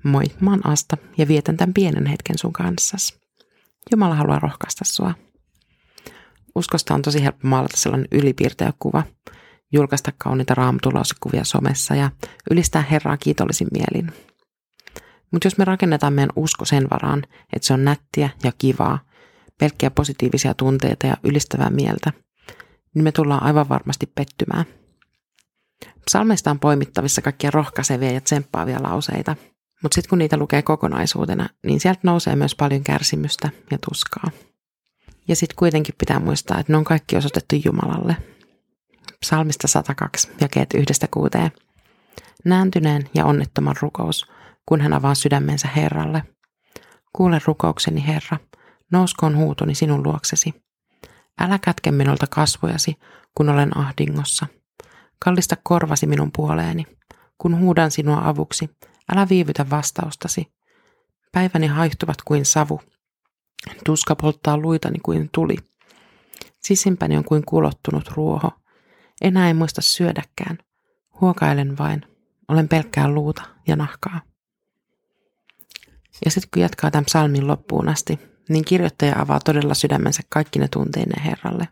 Moi, mä oon Asta ja vietän tämän pienen hetken sun kanssas. Jumala haluaa rohkaista sua. Uskosta on tosi helppo maalata sellainen ylipiirteä kuva, julkaista kauniita raamatulausekuvia somessa ja ylistää Herraa kiitollisin mielin. Mutta jos me rakennetaan meidän usko sen varaan, että se on nättiä ja kivaa, pelkkiä positiivisia tunteita ja ylistävää mieltä, niin me tullaan aivan varmasti pettymään. Psalmeista on poimittavissa kaikkia rohkaisevia ja tsemppaavia lauseita, mutta sitten kun niitä lukee kokonaisuutena, niin sieltä nousee myös paljon kärsimystä ja tuskaa. Ja sitten kuitenkin pitää muistaa, että ne on kaikki osoitettu Jumalalle. Psalmista 102, jakeet 1-6. Nääntyneen ja onnettoman rukous, kun hän avaa sydämensä Herralle. Kuule rukoukseni, Herra, nouskoon huutoni sinun luoksesi. Älä kätke minulta kasvojasi, kun olen ahdingossa. Kallista korvasi minun puoleeni. Kun huudan sinua avuksi, älä viivytä vastaustasi. Päiväni haihtuvat kuin savu. Tuska polttaa luitani kuin tuli. Sisimpäni on kuin kulottunut ruoho. Enää ei muista syödäkään. Huokailen vain. Olen pelkkää luuta ja nahkaa. Ja sitten kun jatkaa tämän psalmin loppuun asti, niin kirjoittaja avaa todella sydämensä kaikki ne tunteineen Herralle.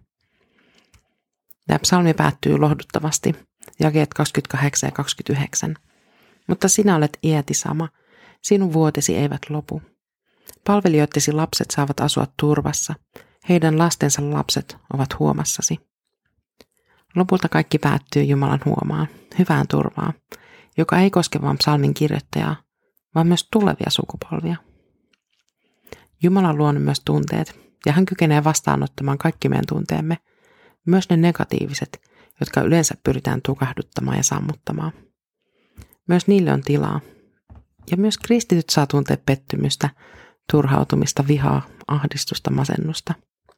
Tämä psalmi päättyy lohduttavasti, jakeet 28 ja 29. Mutta sinä olet iäti sama, sinun vuotesi eivät lopu. Palvelijoittesi lapset saavat asua turvassa, heidän lastensa lapset ovat huomassasi. Lopulta kaikki päättyy Jumalan huomaan, hyvään turvaan, joka ei koske vain psalmin kirjoittajaa, vaan myös tulevia sukupolvia. Jumala on luonut myös tunteet, ja hän kykenee vastaanottamaan kaikki meidän tunteemme, myös ne negatiiviset, jotka yleensä pyritään tukahduttamaan ja sammuttamaan. Myös niille on tilaa. Ja myös kristityt saa tuntea pettymystä, turhautumista, vihaa, ahdistusta, masennusta.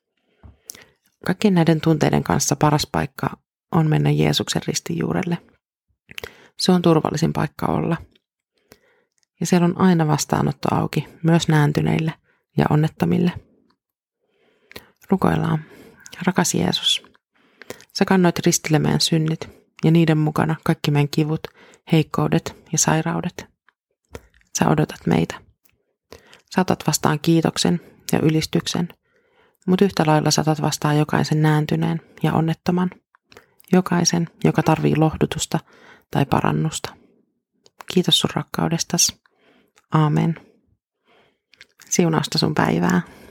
Kaikkien näiden tunteiden kanssa paras paikka on mennä Jeesuksen ristin juurelle. Se on turvallisin paikka olla. Ja siellä on aina vastaanotto auki, myös nääntyneille ja onnettomille. Rukoillaan. Rakas Jeesus, sä kannoit ristille meidän synnit ja niiden mukana kaikki meidän kivut, heikkoudet ja sairaudet. Sä odotat meitä. Sä otat vastaan kiitoksen ja ylistyksen, mutta yhtä lailla sä otat vastaan jokaisen nääntyneen ja onnettoman. Jokaisen, joka tarvii lohdutusta tai parannusta. Kiitos sun rakkaudestas. Aamen. Siunausta sun päivää.